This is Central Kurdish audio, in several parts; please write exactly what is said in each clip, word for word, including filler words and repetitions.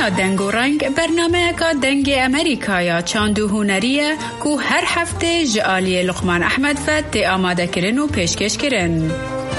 دنگ و رنگ برنامه که دنگ امریکا یا چاندو هنریه که هر هفته جعالی لقمان احمد فت آماده کرن و پیشکش کرن.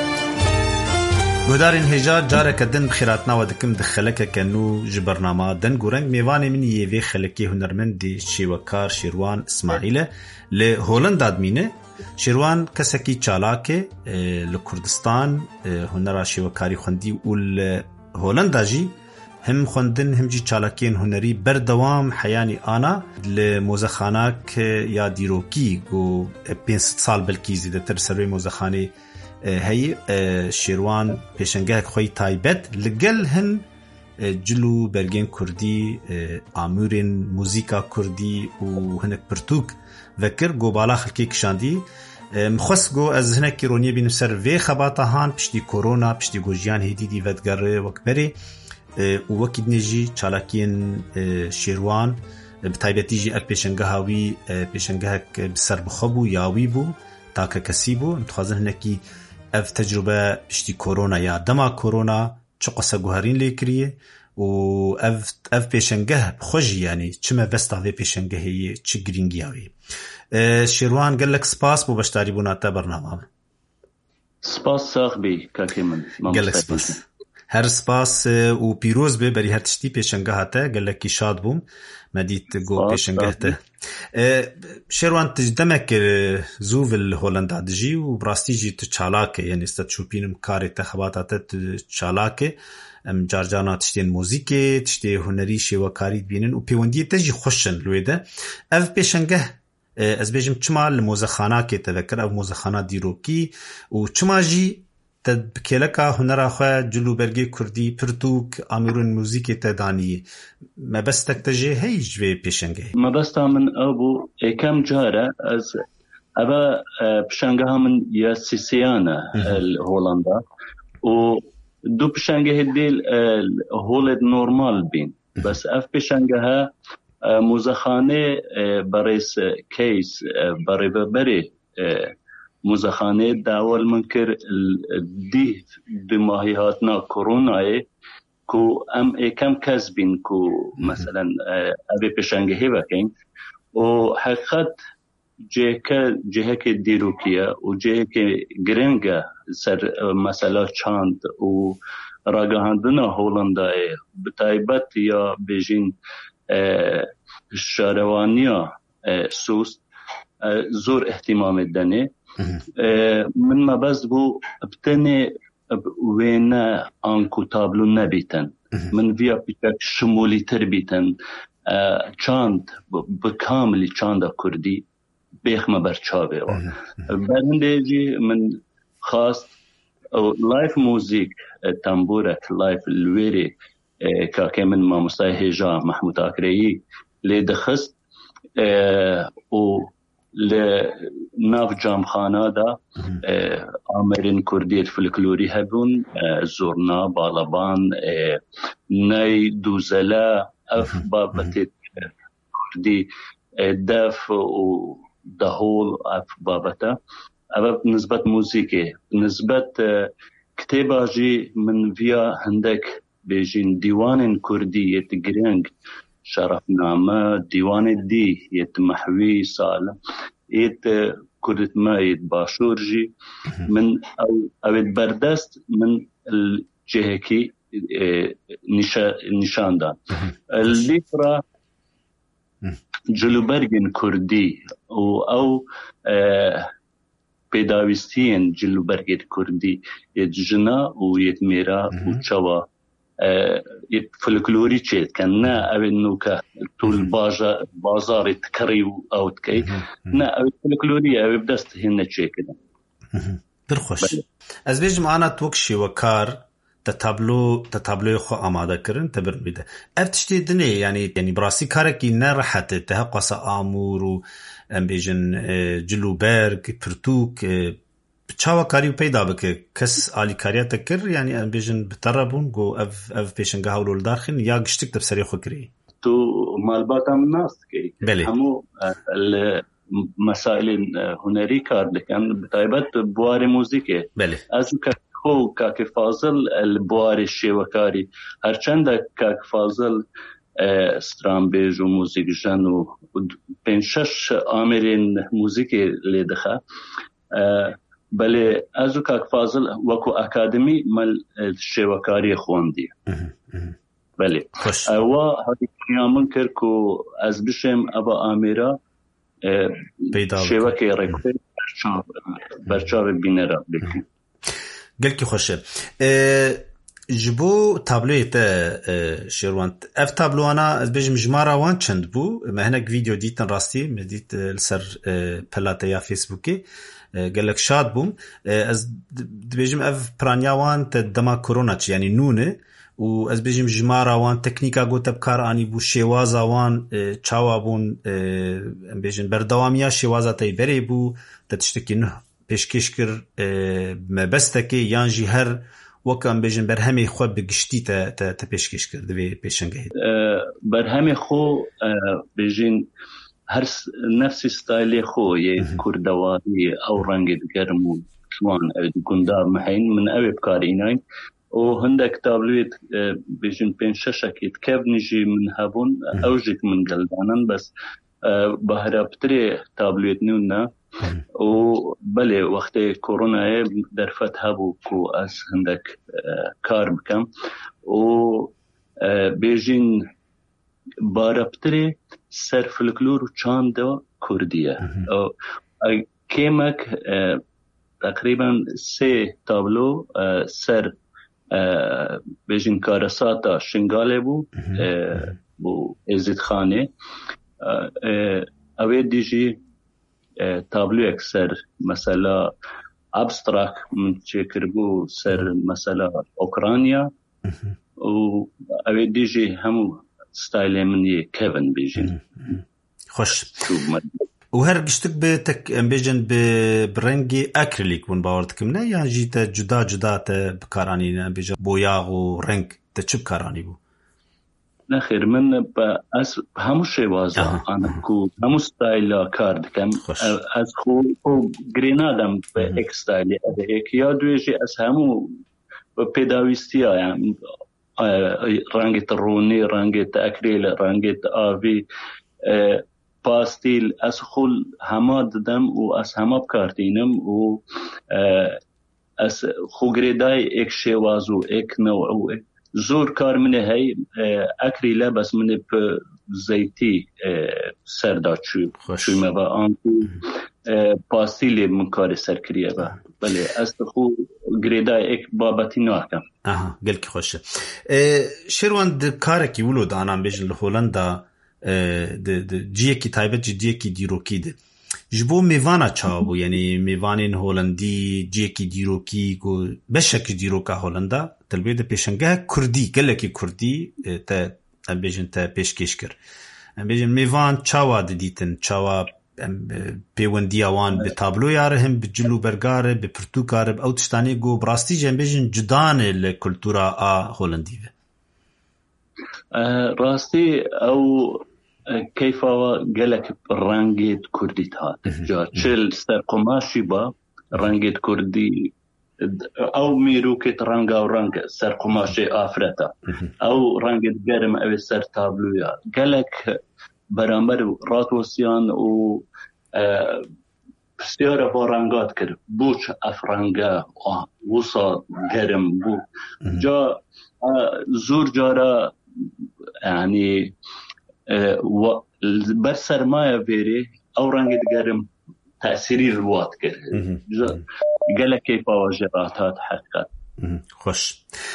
گودارین هجار جاره کدن بخیراتنا و دکم دخلکه کنو جبرنامه دنگ و رنگ میوان منی یوی خلکی هنرمندی شیوکار شیروان اسماعیل ل هولند آدمینه. شیروان کسکی چالاکه لکردستان هنر شیوکاری خوندی و ل هولند آجی هم خوندن هم جی چالاکین هنری بردوام حیانی آنا لموزخاناک یا دیروکی گو پینست سال بلکی زیده تر سروی موزخانه هی شیروان پیشنگاه خوی تایبت لگل هن جلو برگین کردی آمورین موزیکا کردی و هنک پرتوک وکر گو بالا خلکی کشاندی مخص گو از هنک رونیه بینم سر وی خباتا هان پشتی کورونا پشتی گو جیان هیدی دی ودگر وکبری و وکید نجی چالاکین شیروان بتایبتی جی اک پیشنگاه هاوی پیشنگاه بسر بخبو یاوی بو تاکه کسی بو متخوازن هنکی اف تجربه پشتی کورونا یا دما کورونا چه قصه گوهرین لیکریه و اف اف پیشنگاه خوشی یعنی چمه بستا وی پیشنگاهی چه گرینگی هاوی. شیروان قال لك سپاس بو بشتاری بوناتا برنامه. سپاس صاحبی که من قال لك سپاس. هر سپاس و پیروز به بری هر تشتی پیشنگاه تا قال لك شاد بوم مديت جو پیشنگاه تا. شیروان تجدمك زوف الهولندا دجی و براستی جی تچالاکه یعنی است چوپینم کار تخباتات تچالاکه ام جارجانا تشتین موزیک تشتی هنری شیوکاری بینن و پیوندی تجی خوشن لویده اف پیشنگاه از بیجم چما الموزخانه که تذکر اف موزخانه دیروکی و چما جی تد بکلکا هنر آخوا جلو برگی کردی پرتوک آمیرون موزیک تدانی ما بس تکتجه هیچ وی پیشنگه ما بس من ابو کم جاره از ابا پیشنگه من یا سیسیانه هولندا و دو پیشنگه دیل هولد نورمال بین بس اف پیشنگه ها موزخانه برایس کیس برای بری موزخانه داول منکر دی دماهی هاتنا کورونای کو ام ایکم کسبین کو مثلا ابی پیشنگهی بکن و حقیقت جه که جه که دیروکیه و جه که گرنگه سر مثلا چاند و راگهاندنا هولندای بتایبت یا بیجین شاروانیا سوست زور احتمام دنه من ما بس بو ابتني وين انكو تابلو نبيتن من فيا بيتك شمولي تربيتن چاند بكامل چاند كردي بيخ ما برچاوي برندجي من خاص لايف موزيك تنبورك لايف الويري كاكي من ما مستهجا محمود اكري لي دخست و لناف جامخانه دا آمرین کردی فلکلوری هبون زورنا بالابان نای دوزلا اف بابت کردی دف و دهول اف بابتا اف نسبت موسیقی نسبت کتاباجی من ویا هندک بیجین دیوان کردی یتگرنگ شرفنامه دیوان دی یت محوی سالم یت کردت ما یت باشورجی من او اوید بردست من الجهکی نشان داد لیفرا جلوبرگن کردی و او پیداویستین جلوبرگن کردی یت جنا و یت میرا و چوا فلکلوری چیت کن نه اوی نوکه طول بازار تکری او تکی نه اوی فلکلوری اوی بدست هنه چی کنه درخوش از بیجم آنا توکشی و کار تتابلو تتابلو خو آماده کرن تبر بیده ارتشتی دنی یعنی یعنی براسی کارکی نه راحت تحقص آمور و ام بیجن جلوبرگ پرتوک چاوا کاری پیدا بکه کس آلی کاریا تکر یعنی ام بیجن بتربون گو اف اف پیشنگاه اولول دارخین یا گشتک تبصری خو کری تو مالباتم ناست کی همو مسائل هنری کار لکن بتایبت بوار موزیکه از خو کاک فاضل البوار شیوکاری هرچند کاک فاضل سترامبیج و موزیک جن و پین شش آمرین موزیکی لیدخه بله ازو کاک فاضل وکو اکادمی مل شوکاری خواندی بله و هدی کنیامن کر کو از بشم ابا آمیرا شوکی رکوی برچاو بینرا بکن گلکی خوشه جبو تابلوی تا شیروان اف تابلوانا از بجم جمارا وان چند بو مهنک ویدیو دیتن راستی مدیت لسر پلاتا یا فیسبوکی قالك شاد بوم از بيجم اف برانياوان تدما كورونا يعني نونه و از بيجم جمارا وان تكنيكا گوت بكار اني بو شوازا وان چاوابون بيجن بردواميا شوازا تاي بري بو تشتكي نه پیشکشکر مبستکی یانجی هر وکم بيجن برهمي خو بگشتي تا تا پیشکشکر دوی پیشنگه برهمي خو بيجن هر نفس ستایل خو یه کردواری او رنگ گرم و شوان گندار محین من اوی بکاریناین و هندک تابلویت بیجن پین ششکیت کب نجی من هبون اوجک من گلدانن بس بهرابتری تابلویت نونا و بله وقت کرونا در فتح بو کو از هندک کار بکم و بیجن بارابتری سر فلکلور و چاند کردیه کیمک تقریبا سه تابلو سر بیجن کارساتا شنگاله بو بو ازید خانه اوه دیجی تابلو اکسر مثلا ابستراک من چکر بو سر مثلا اوکرانیا و اوه دیجی همو ستایل من یه کیون بیجن خوش و هر گشتک به تک بیجن به برنگی اکریلیک بون باورد کم نه یا جیتا جدا جدا تا بکارانی نه بیجن بویاغ و رنگ تا چه بکارانی بو نخیر من با از همو شوازا آنه کو همو ستایل کار دکم از خو گرینادم به ایک ستایلی اده ایک یا دویجی از همو پیداویستی آیم رنگت رونی رنگت اکریل رنگت آوی پاستیل از خول همه دادم و از همه بکارتینم و از خوگریدای ایک شوازو ایک نوع زور کار منه هی اکریله بس منه په زیتی سردا چوب چوب و آن پاستیل من کار سر کریه با بله از خو گریدای ایک بابتی ناکم آها گلکی خوشه شیروان د کارکی ولو د انام بیجن له هولندا د د جیکی تایبت جیکی دیروکی ده جبو میوانا چاو یعنی میوانین هولندی جیکی دیروکی کو بشک دیروکا هولندا تلبیه پیشنگه کردی گلکی کردی تا بیجن تا پیشکش کر بیجن میوان چاوا دیتن چاوا پیوندی آوان به تابلو یاره هم به جلو برگاره به پرتوکاره به اوتشتانی گو براستی جن بیجن جدانه لکلتورا آ هولندی راستی او کیفا گلک رنگیت کردی هات جا چل سر قماشی با رنگیت کردی او میروکت رنگ او رنگ سر قماشی آفرتا او رنگیت گرم او سر تابلویا گلک برامبر راتوسیان و بسیار با رنگات کرد بوچ افرنگه وصا گرم بو جا زور جارا یعنی بر سرمایه بیری او رنگت گرم تأثیری روات کرد گله کیفا و جراتات حقیقت خوش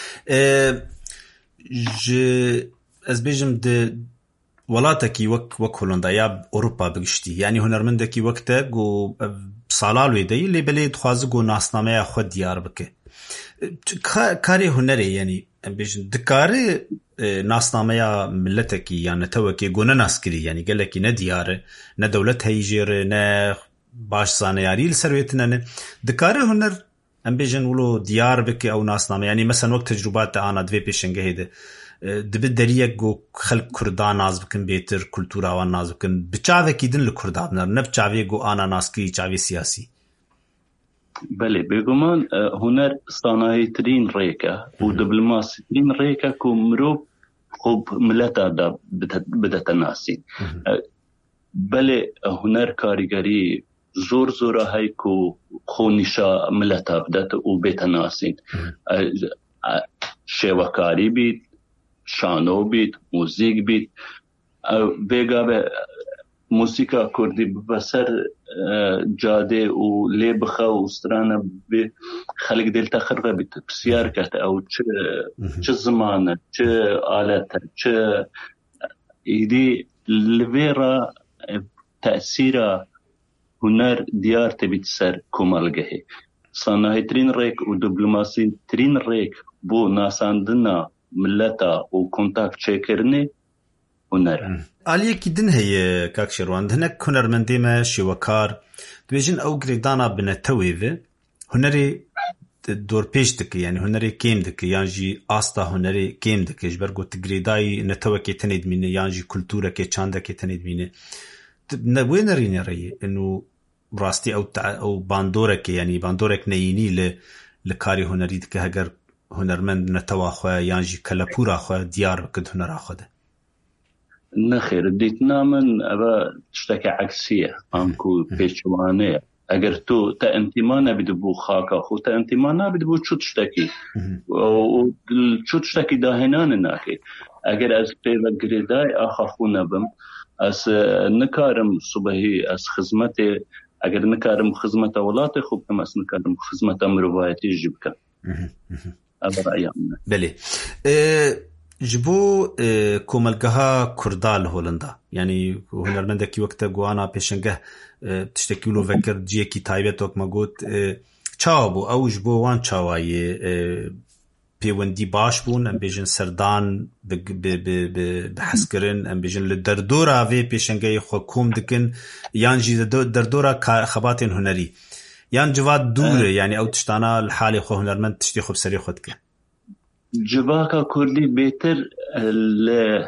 از بیجم ده ولاتکی وک وک هولندا یا اروپا بگشتی یعنی هنرمندکی وقته گو سالالوی دی لی بلی دخوازه گو ناسنامه خود دیار بکه کاری هنری یعنی بیجن دکاری ناسنامه ملتکی یا نتوکی گو نناسکری یعنی گلکی نه دیاره نه دولت هیجیره نه باش زانیاری لسرویتنه نه دکاری هنر ام بیجن ولو دیار بکه او ناسنامه یعنی مثلا وقت تجربات آنا دوی پیشنگه هیده دبی دریک گو خلق کردان ناز بکن بیتر کلتور آوان ناز بکن بچاوه کی دن لکردان نر نب چاوه گو آنا ناسکری چاوه سیاسی بله بگمان هنر صناعی ترین ریکه و دیپلماسی ترین ریکه که مرو خوب ملتا دا بدت ناسین بله هنر کاریگری زور زور های کو خونیشا ملتا بدت و بیت ناسین شوکاری بید شانو بید موزیک بید بگا به موسیقى كردي بسر جاده و لي بخا و استرانا بخلق ديل تخربه بسيار كات او چه زمانه چه آلته چه ايدي لفيرا تأثير هنر ديار تبيت سر كمالگه صناعي ترين ريك و دبلوماسي ترين ريك بو ناساندنا ملتا و كونتاكت چكرني هنر آلیه کی دن هی کاک شیروان دهنک هنرمندی ما شیوکار دویجن او گریدانا بنتویه هنری دور پیش دکی یعنی هنری کیم دکی یعنی جی آستا هنری کیم دکی جبر گوت گریدای نتوه که تنید مینه یعنی جی کلتوره که چانده که تنید مینه نبوی نرینه رایی انو راستی او او باندوره که یعنی باندوره که نیینی ل لکاری هنری دکی هگر هنرمند نتوه خواه یعنی جی کلپورا خواه دیار کد هنر آخوده نخير ديتنا من أبا تشتكي عكسية أنكو بيشوانية أجر تو تأنتمانا بدبو خاكا خو تأنتمانا بدبو شو تشتكي وشو تشتكي داهنان ناكي أجر أز بيبا قريداي أخا خونا بم أس نكارم صبحي أس خزمتي أجر نكارم خزمة ولاتي خو كم أس نكارم خزمة مروفايتي جبكا أبا رأيامنا بلي جبو کوملگاه کردال هولندا یعنی هنرمنده کی وقت گوانا پیشنگه تشتکیلو وکر جیه کی تایبت وک مگوت چاو او جبو وان چاوای پیوندی باش بون ام بیجن سردان بحسکرن ام بیجن لدردورا وی پیشنگه خو کوم دکن یان جی دردورا خباتن هنری یان جواد دوره یعنی او تشتانا الحال خو هنرمند تشتی خوب سری خود که جواكا كردي بيتر لحج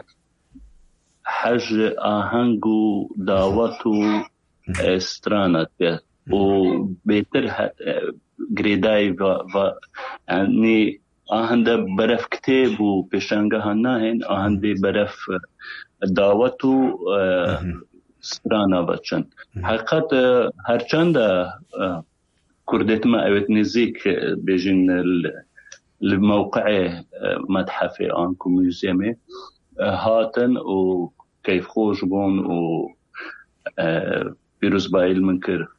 آهنگو دعوتو استرانت و بيتر گريداي و يعني آهنده برف كتاب و پیشنگه هناهن آهنده برف دعوتو استرانا بچن حقیقت هرچند كردت ما اوت نزيك بيجن الموقع متحف أنكو ميوزيمي هاتن وكيف خوش بون و بيروز بايل منكر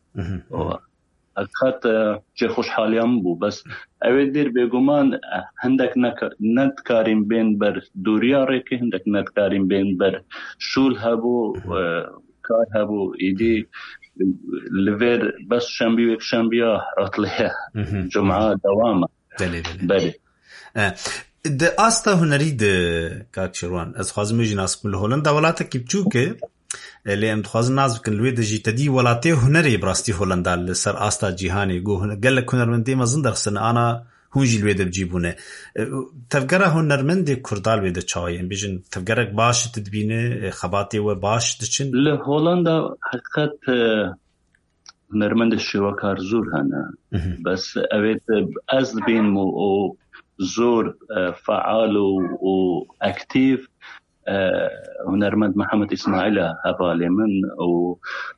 أكاد جي خوش حاليام بو بس أود دير بيقومان هندك ند كارين بين بر دوريا ريكي هندك ند كارين بين بر شول هبو كار هبو إيدي لفير بس شنبي ويك شنبيا عطلية جمعة دوامة بله بله بله ده آستا هنری ده کاک شروان از خوازم میجی ناسب کن هولندا ولاتا کی بچو که لی ام دخوازم ناسب کن لوی ده جیتا دی ولاتی هنری براستی هولندا لسر آستا جیهانی گو گلک هنرمندی مزن درسن آنا هونجی لوی ده بجیبونه تفگره هنرمندی کردال وی ده چاوی ام بیجن تفگرک باش تدبینه خباتی و باش دچن لهولندا حقیقت هنرمند شوکار زور هنه بس اوید از بین مو زور فعال و اکتیف هنرمند محمد اسماعیل هبالی من و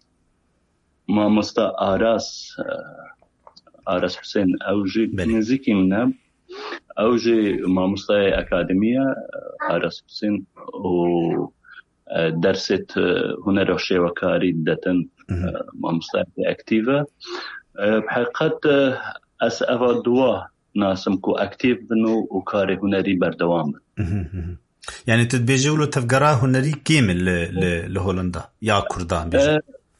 ما مستا آراس آراس حسین اوجی نزیکی منه اوجی ما مستا اکادمیه آراس حسین و درست هنر و شوکاری دتن ما مستعدة أكتيفة بحقيقة أسأل دوا ناسم كو أكتيف بنو وكاري هنري بردوام يعني تتبيجولو تفقرا هنري كامل لهولندا يا كردان بيجي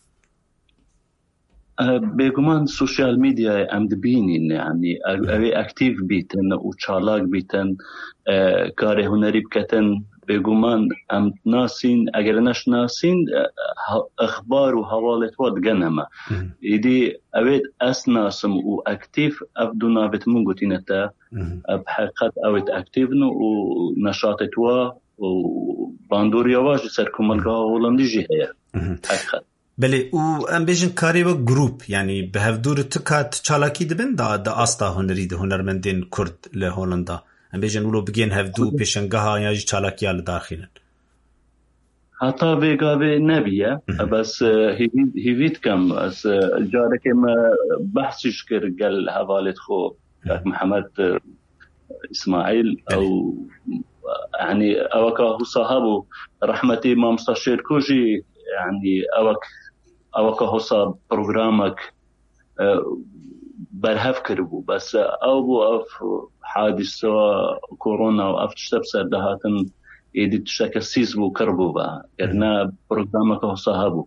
بيقومان سوشيال ميديا أم دبينين يعني أوي أكتيف بيتن وشالاك بيتن كاري هنري بكتن بيقومان أم ناسين أجر ناش ناسين أخبار وحوالات واد جنما إدي أود أسناسم وأكتيف أبدونا بتمونجوتينتا بحقيقة أود أكتيفنو ونشاطت وا وباندوريا واجد سركم الجا هولندي جهية حقيقة بله و ام بیشن کاری و گروپ یعنی به هفدور تکات چالاکی دبن دا دا آستا هنری ده هنرمندین کرد له هولندا ام بيجن ولو بگین هفدو پیشنگها یا جی چالاکیا لداخلن حتی ویگاوی نبیه بس هیوید کم از جاره که ما بحثش کر گل حوالت خو محمد اسماعیل او يعني اوكا هو صاحبه رحمتي ما مستشير كوجي يعني اوك اوكا هو صاحب برنامج برهف كربو بس او بو اف حادثه كورونا او اف تشتبسر دهاتن يدي تشتكى سيزبو كربو با كرنا برنامج هو صاحبه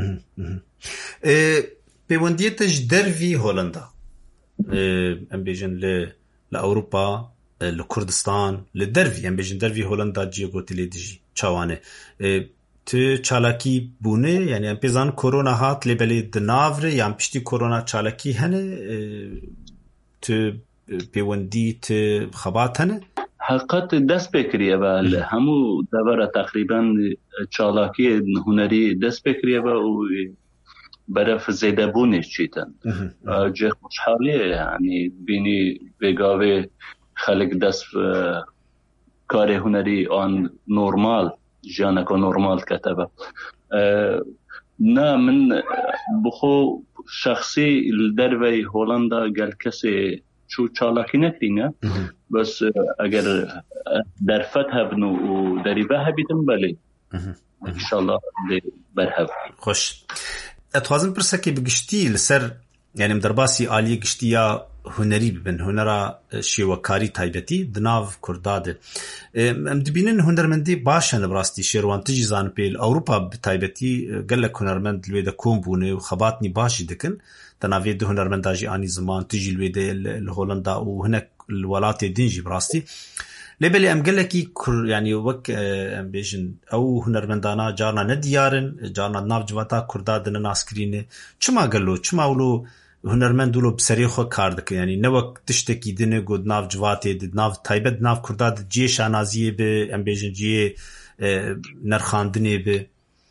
ا بيونديتش درفي هولندا ام بيجن ل لاوروبا لكردستان لدرفي ام بيجن درفي هولندا جيغو تليدجي چاوانه تو چالاکی بونه یعنی ام پیزان کرونا هات لبلی دناور یا ام پشتی کرونا چالاکی هنه تو پیوندی تو خبات هنه حقیقت دست بکریه و همو دور تقریبا چالاکی هنری دست بکریه و برف زیده بونش چیتن جه خوشحالیه یعنی بینی بگاوه خلق دست کار هنری آن نورمال جانك نورمال كتبه أه نا من بخو شخصي الدربي هولندا قال كسي شو چالاكي نكرينا بس اگر درفتها بنو ودريبها بيتم بالي ان شاء الله برهب خوش اتوازن برسكي بگشتي لسر يعني مدرباسي آلية گشتيا هنري ببن هنرا شیوکاری تایبتی دناف کرداده ام دبینن هنرمندی باشن براستي شیروان تجي زان پیل اوروپا بتایبتی گلک هنرمند لویده کوم بونه و خباتنی باشی دکن تناوی ده هنرمنداجی آنی زمان تجي لویده الهولندا و هناك الولات دينجي براستي لبلي ام گلکی يعني وك ام بيجن او هنرمندانا جارنا نديارن جارنا ناف جواتا کردادن ناسکرینه چما گلو چما ولو هنرمند ولو بسری خو کار دکه یعنی نو تشتکی دنه گود ناف جواته د ناف تایبت ناف کرداد جی شانازیه به ام بيجن جی نرخاندنه به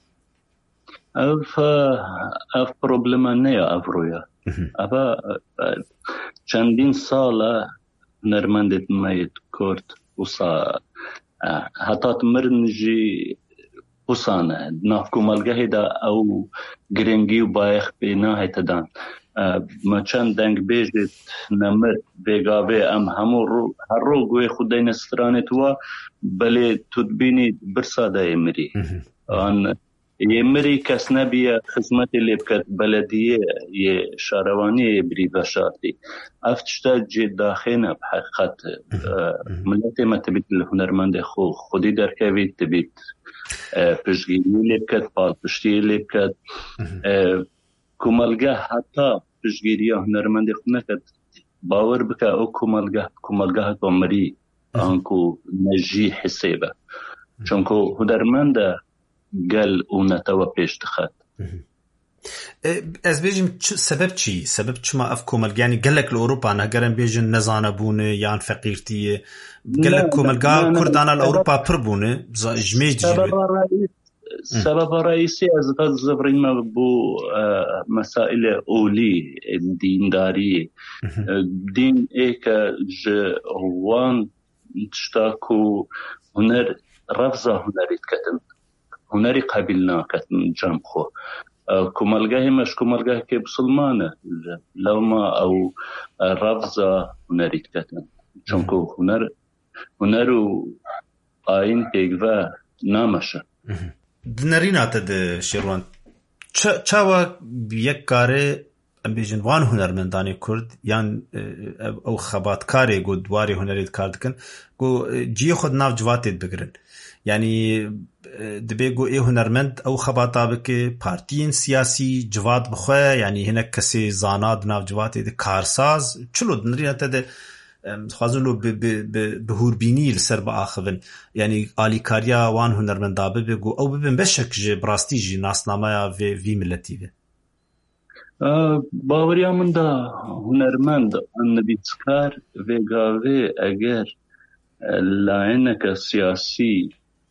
اف اف پروبلما نه افرویا ابا چندین ساله هنرمندت مایت کرد وصا حتی مرنجی وصانه ناف کومالگه دا او گرنگی و بایخ بیناه تدان ما چند دنگ بیجت نمر بگاوه ام همو رو هر رو گوی خودین استرانت و بله تدبینی برساده امری آن یمری کس نبیه خدمت لیبکت بلدیه یه شاروانی بری بشارتی افتشتا جی داخینه بحقیقت ملتی ما تبیت الهنرمند خو خودی در کوید تبیت پشگیری لیبکت پال پشتی لیبکت کومالگه حتی پشگیری هنرمند خو نکد باور بکه او کومالگه کومالگه تو مری آنکو نجی حسیبه چونکو هنرمند قال ونتوا بيش دخل از بيجم سبب چی سبب چما افكم يعني قال لك الاوروبا انا قرن بيجن نزانه بونه يان فقيرتي قال لك كوملغا كردانا الاوروبا بربونه جميج سبب رئيسي سبب رئيسي از تزبرين ما بو مسائل اولي الدين داري دين ايك جوان تشتاكو هنر رفضه هنريت كتن هنري قابلنا كتن جامخو كمالجاه مش كمالجاه كبسلمانة لو ما أو رفضة هنري كتن چونكو هنر هنرو آين تيجوا نامشة دنرينا تد شيروان چاوا بيك كاره ام بيجن وان هنرمنداني كرد يان او خبات كاري گو دواري هنريت كاردكن گو جي خود ناف جواتيت بگرن يعني دبيگو ايه هنرمند او خباتا بك پارتين سياسي جوات بخواه يعني هناك كسي زاناد ناف جواتي دي كارساز چلو دنرينا تده خوازنو بهوربيني لسر بآخفن يعني آلي كاريا وان هنرمندا ببيگو او ببن بشك جي براستي جي ناسنامايا في, في ملتي في باوريا من دا هنرمند ان بيتسكار ويگاوه اگر لعنك سياسي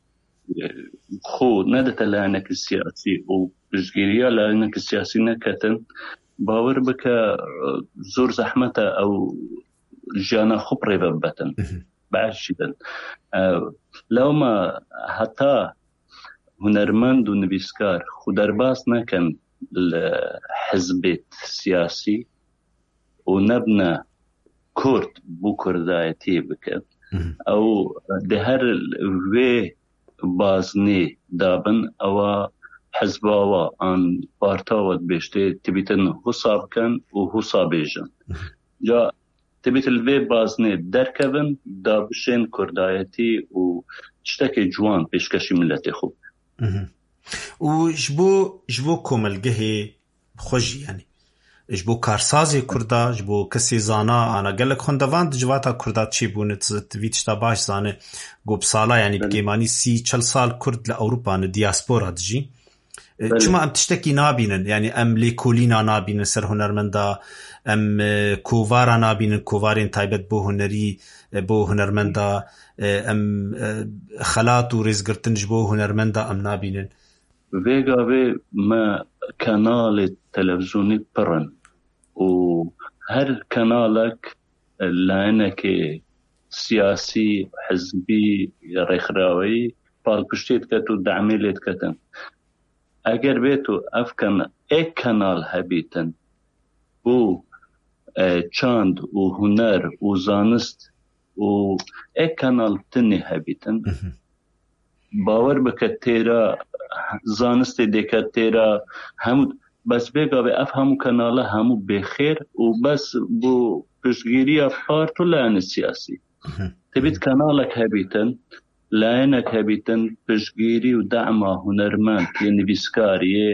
خو ندت لعنك السياسي وبجگيريا لعنك السياسي نكتن باور بك زور زحمته او جانا خبري ببتن بعشدن لو ما حتى هنرمند و نویسکار خود درباس نکن الحزب السياسي ونبنى كرد بو كردايتي بكت او دهر الوي بازني دابن او حزباوا عن بارتاوت بيشتي تبيتن حساب كان وحسابيجن جا تبيت الوي بازني دركبن دابشين كردايتي وتشتكي جوان بيشكشي ملتي خوب وجبو جبو كوملگه خوش يعني جبو کارسازی کردا جبو کسی زانا انا گلک خوندوان جواتا کردا چی بونه تویتشتا باش زانه گوب سالا يعني بگیمانی سی چل سال کرد لأوروبا نه دیاسپورا دجی چما ام تشتکی نابینن يعني ام لیکولینا نابینن سر هنرمندا ام کووارا نابینن کووارین تایبت بو هنری بو هنرمندا ام خلات و رزگرتن جبو هنرمندا ام نابینن ويغا وي ما كانال تلفزيوني برن وهر كانالك لانك سياسي حزبي ريخراوي بالبشتيت كتو دعميلت كتن اگر بيتو افكان اي كانال هبيتن و چاند و هنر و زانست و اي كانال تني هبيتن باور بکت تیرا زانست دیکت تیرا هم بس بگا به اف همو کانالا همو بخیر و بس بو پشتگیری پارتو لعن سیاسی تبید کانالک هبیتن لعنک هبیتن پشتگیری و دعم هنرمند یه نویسکاری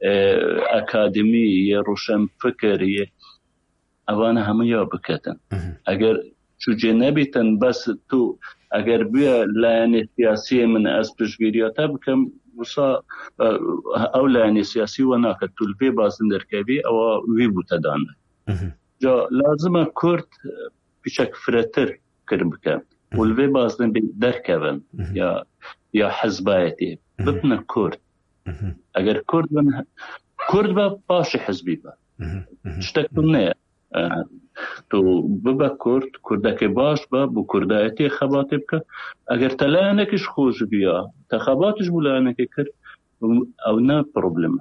اکادمی یه روشن فکری اوان همه یا بکتن اگر چوجه نبیتن بس تو اگر بیا لعنی سیاسی من از پشتگیریاتا بکم وصا او لعنی سیاسی و ناکد تلوی بازن درکبی او وی بوتدانه جا لازمه کرد پیشک فراتر کرد بکم ولوی بازن درکبن یا یا حزبایتی ببنه کرد اگر کرد بن کرد با باش حزبی با شتکتون نه تو ببا کرد کردک باش با بو کردایتی خباتی بکر اگر تلانکش خوش بیا تخباتش بولانکی کرد او نه پروبلم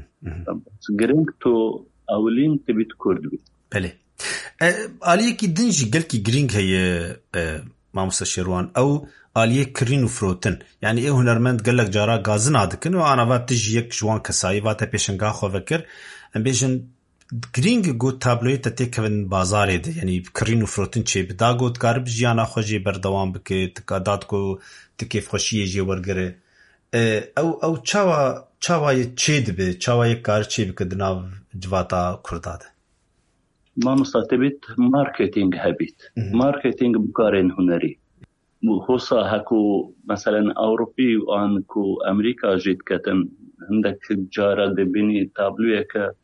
گرنگ تو اولین تبیت کرد بید بله آلیه کی دنجی گل کی گرینگ هی ماموسا شیروان او آلیه کرین و فروتن یعنی ای هنرمند گلک جارا گازن آدکن و آنا وات تجی یک جوان کسایی وات پیشنگاه خو وکر ام بیشن گرینگ گو تابلوی تتی کون بازاره ده یعنی کرین و فروتن چه بدا گوت کارب جیانا خوشی بردوام بکه تکادات کو تکیف خوشیه جی ورگره او او چاوا چاوا چه دبه چاوا کار چه بکه دناو جواتا کرداده ما مستطبیت مارکتینگ هبیت مارکتینگ بکارین هنری خصوصا هکو مثلا اوروپی و آنکو امریکا جید کتن هندک جارا دبینی تابلوی که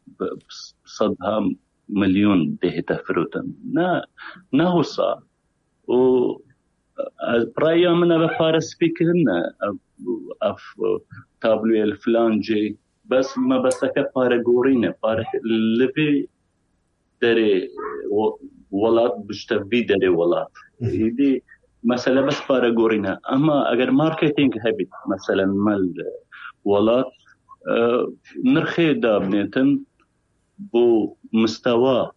صدها مليون ده تفروتن نا نهوصا و برايا منا بفارس فيكرنا اف تابلو الفلانجي بس ما بسك بارغورينا بار لبي دري ولات بشتبي دري ولات يدي مثلا بس بارغورينا اما اگر ماركتينج هبيت مثلا مال ولات نرخي دابنتن بو مستوى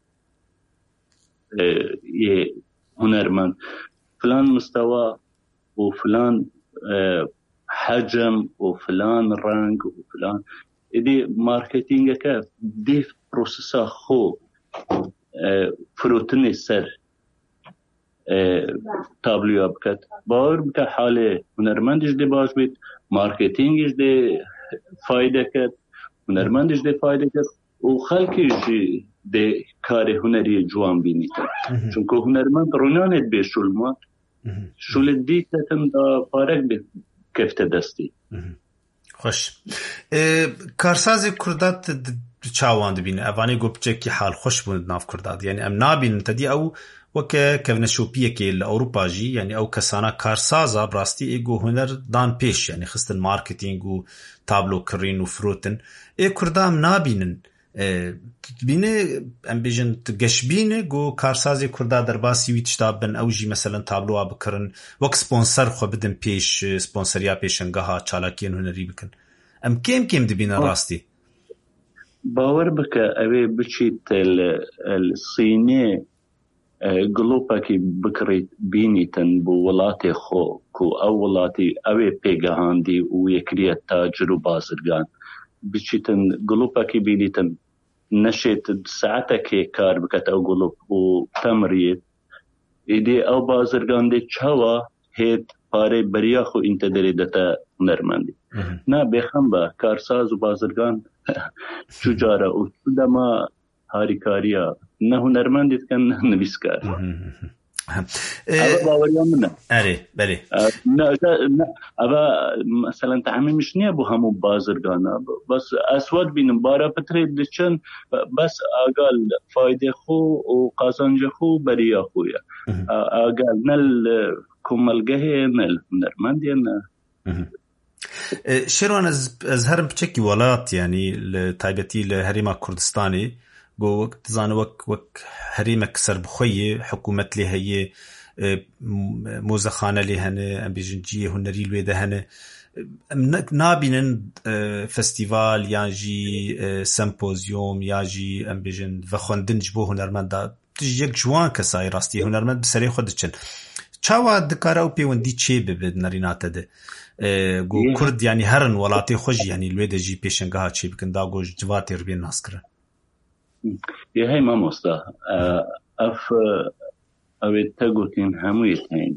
اه هنرمند فلان مستوى وفلان اه حجم وفلان رنگ وفلان دي ماركتينج كاف دي بروسيسا خو اه فروتني سر اه تابلو بكت باور بك حاله هنرمندش دي باش بيت ماركتينجش دي فايدة كت هنرمندش دي فايدة كت و خلقی ده کار هنری جوان بینیتن چون که هنرمند رونانت به شلما شل دیتن دا پارک به کفت دستی خوش کارساز کردات چاوان دبینه اوانی گوبچه که حال خوش بود ناف کرداد یعنی ام نابین تدی او وکه کونشوپیه که لأوروپا جی یعنی او کسانا کارسازا براستی ایگو هنر دان پیش یعنی خستن مارکتینگ و تابلو کرین و فروتن ای کردام نابینن بینه ام بیژن تگشبینه گو کارسازی کرده در باسی وی تشتابن او جی مثلا تابلوها بکرن وک سپونسر خو بدن پیش سپونسریا پیشنگاها چالاکین هنری بکن ام کم کم دبینه راستی باور بکه اوی بچیت الصینی گلوپاکی بکرید بینیتن بو ولاتی خو کو او ولاتی اوی پیگهاندی و یکریت تاجر و بازرگان بچیتن گلوپاکی بینیتن نشيت ساعتك كار بكت أو قلوب وتمريت إيدي أو بازرگان دي چوا هيت پاره برياخو انت دريدتا نرماندي نا بخمبا كارساز و بازرگان چجارا و چودما هاريكاريا نه نرماندي كان نويسكار أبا باوريا منه أري بلي نا أبا مثلا تعمي مش نيا بو همو بازرگانا بس أسود بينم بارا بتريد ديشن بس أقال فايدة خو وقازنج خو بريا خويا أقال نل كمالجه نل نرماندينا شيروان از هرم بچكي ولات يعني لتايبتي لهريما كردستاني بو وقت زان وك وك هريمك سر بخوي حكومة لي هي موزخانة لي هنا ام بيجنجيه هنري الويدة هنا نابينن فستيفال ياجي سمبوزيوم ياجي ام بيجن وخوندن جبو هنرمندا تجيك جوان كساي راستي هنرمند بسري خودچن چاوا دكارا او بيوندي چي ببد نريناته ده گو کرد يعني هرن ولاتي خوش يعني الويدة جي پیشنگاها چي بكن دا گوش جواتي ربين ناس كره يا هاي ما مصدا اف اوه تگوتين همويتين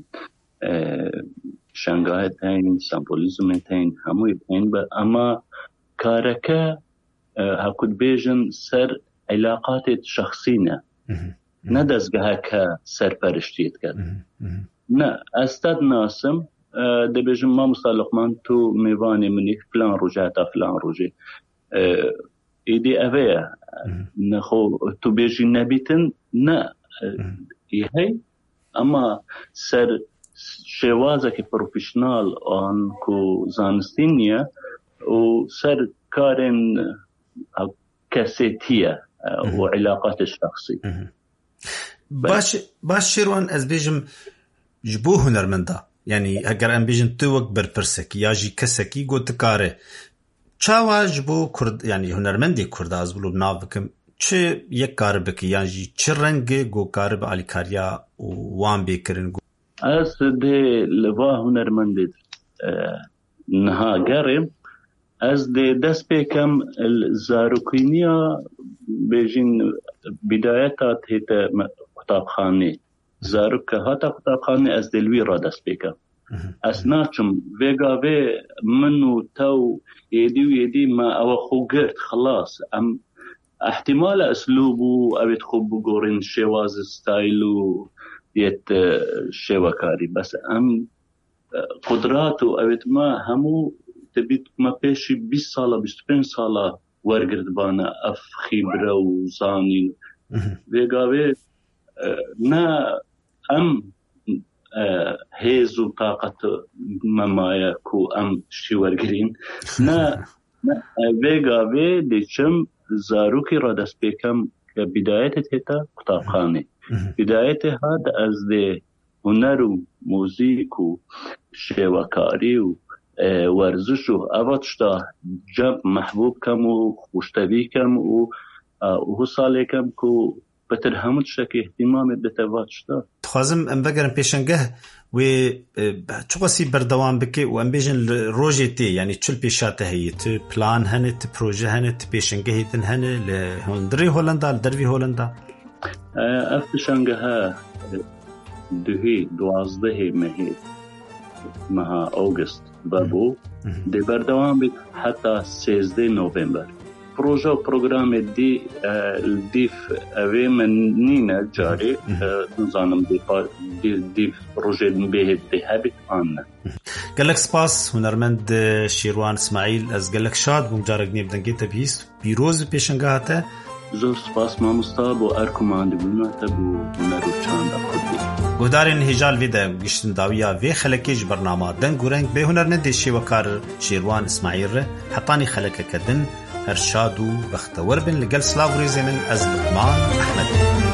شنگاهتين سامبوليزمتين همويتين اما كاركا هكود بيجن سر علاقات شخصينا ندزگها که سر پرشتيت كد نا استاد ناسم دبيجن ما مصالقمان تو ميواني مني فلان روجاتا فلان روجي ایدی اوه نخو تو بیجی نبیتن نه یهی اما سر شوازه که پروفیشنال آن کو زانستینیه و سر کارن کسیتیه و علاقات الشخصي باش باش شيروان از بيجم جبو هنرمندا يعني اگر ام بيجن تو وك برپرسك یا جي كسكي گو تکاره چاوا جبو کرد يعني هنرمندی کرد از بلو ناو بکم چه یک کار بکی یا جي چه رنگ گو کار با آلیکاریا وان بیکرن گو از ده لوا هنرمندی نها گرم از ده دست بکم الزاروکینیا بیجین بدایتات هیت کتابخانه زاروک هاتا کتابخانه از دلوی را دست بکم اسناچم ويغا في منو تو يدي ويدي ما او خوغرت خلاص ام احتمال اسلوبه او تخب غورين شواز ستايلو يت شواكاري بس ام قدراته او ما همو تبيت ما بيشي بيس سالا بيست بين سالا ورغرد بانا اف خبره وزانين ويغا في نا ام هيز وطاقة ممايا كو أم شوارجرين نا ويغا في ديشم زاروكي رادس بيكم بداية تيتا كتابخاني بداية هاد از دي هنر موزيك شواكاري ورزش اواتشتا جب محبوب كم وخوشتبي كم وهو صالي كم كو بتر همت شك اهتمام بتواتشتا خوازم ام بگرم پیشنگه و چقسی بردوام بکی و ام بیجن روژه تی یعنی چل پیشاته هی تو پلان هنه تو پروژه هنه تو پیشنگه هیتن هنه لهندری هولندا لدروی هولندا اف پیشنگه ها دوهی دوازده مهی مها اوگست بابو دی بردوام بک حتی سیزده نوفمبر پروژه و پروگرام دی دیف اوی من نینا جاری نظانم دی دیف پروژه بیهد دی هبیت آنه قالك سپاس هنرمند شیروان اسماعیل از قالك شاد بمجارق نيب دنگي تبيس بيروز بيشنگاهته زور سپاس ما مستاب و ارکمان بلناته بو هنرو چانده خودی گودارین هجال ویده گشتن داویا وی خلکیج برنامه دنگ و رنگ به هنرمند شیوکار شیروان اسماعیل ره حطانی خلکه کدن هر شاد و بەختەوەر بن لەگەڵ سلااو ڕێزێ من ئەز لوقمان ئەحمەد.